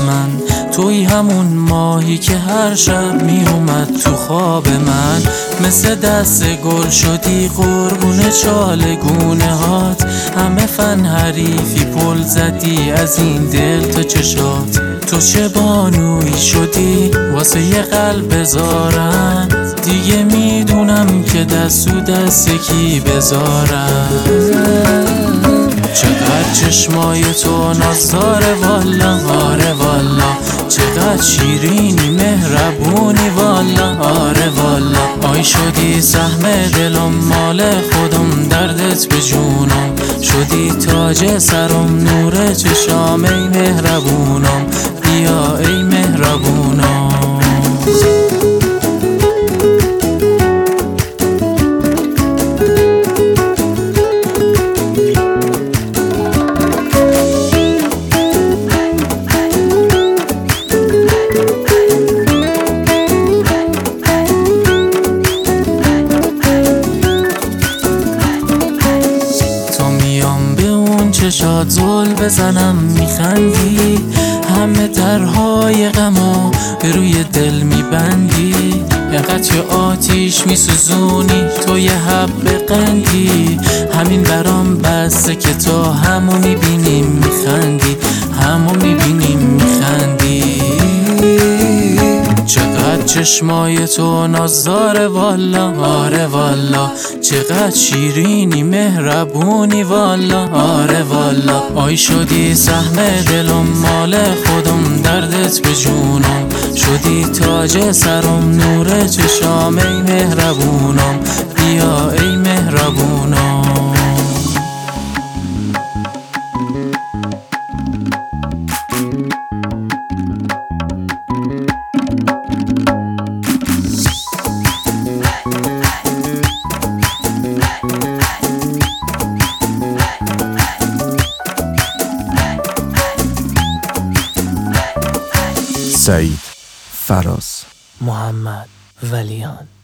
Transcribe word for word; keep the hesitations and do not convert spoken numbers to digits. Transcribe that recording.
من. توی همون ماهی که هر شب می اومد تو خواب من. مثل دست گل شدی قربون چالگونه هات. همه فن حریفی پل زدی از این دل تا چشات. تو چه بانویی شدی واسه یه قلب بذارم. دیگه میدونم که دست و دست کی بذارم. چقدر چشمای تو نازداره والا، آره والا. چقدر شیرینی مهربونی والا، آره والا. آی شدی سهم دلم مال خودم، دردت به جونم. شدی تاج سرم نور چشام ای مهربونم. بیا ای مهربونم. چشات زل بزنم میخندی. همه درهای غمو به روی دل میبندی. اینقدر که آتیش میسوزونی تو یه حب قندی. همین برام بسته که تو همو میبینیم میخندی، همو میبینیم میخندی. چقدر چشمای تو نازداره والا، آره والا. چقدر شیرینی مهربونی والا، آره والا. آی شدی سهم دلم مال خودم، دردت به جونم. شدی تاج سرم نور چشام ای مهربونم. بیا ای مهربونم. سعید فراز محمد ولیان.